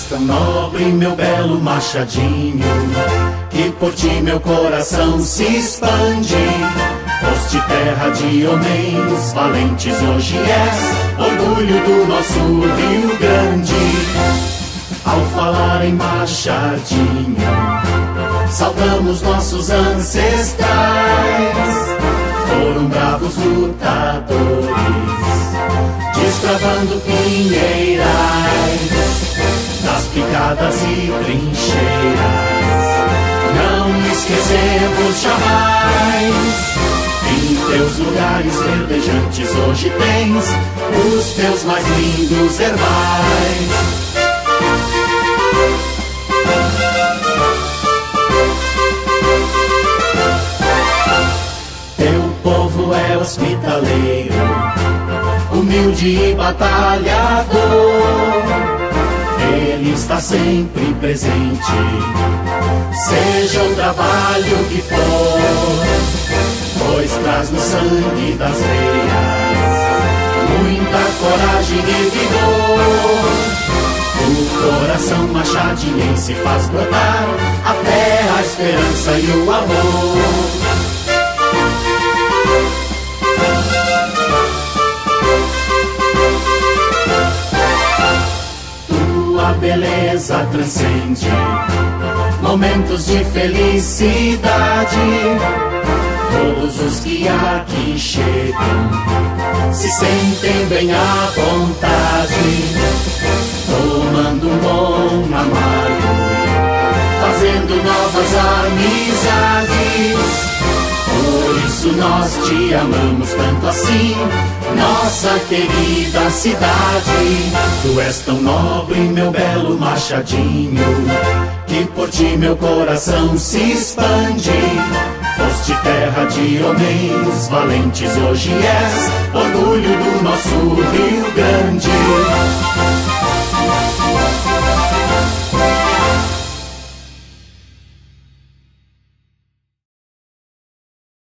tão nobre, meu belo Machadinho, que por ti meu coração se expande. Foste terra de homens valentes, hoje és orgulho do nosso Rio Grande. Ao falar em Machadinho, saudamos nossos ancestrais. Foram bravos lutadores, desbravando pinheirais, das picadas e trincheiras. Não esquecemos jamais. Em teus lugares verdejantes hoje tens os teus mais lindos herbais. É hospitaleiro, humilde e batalhador. Ele está sempre presente, seja o trabalho que for, pois traz no sangue das veias muita coragem e vigor. O coração machadiense faz brotar a fé, a esperança e o amor. A beleza transcende momentos de felicidade. Todos os que aqui chegam se sentem bem à vontade, tomando um bom amargo, fazendo novas amizades. Por isso nós te amamos tanto assim, nossa querida cidade. Tu és tão nobre, meu belo Machadinho, que por ti meu coração se expande. Foste terra de homens valentes, hoje és orgulho do nosso Rio Grande.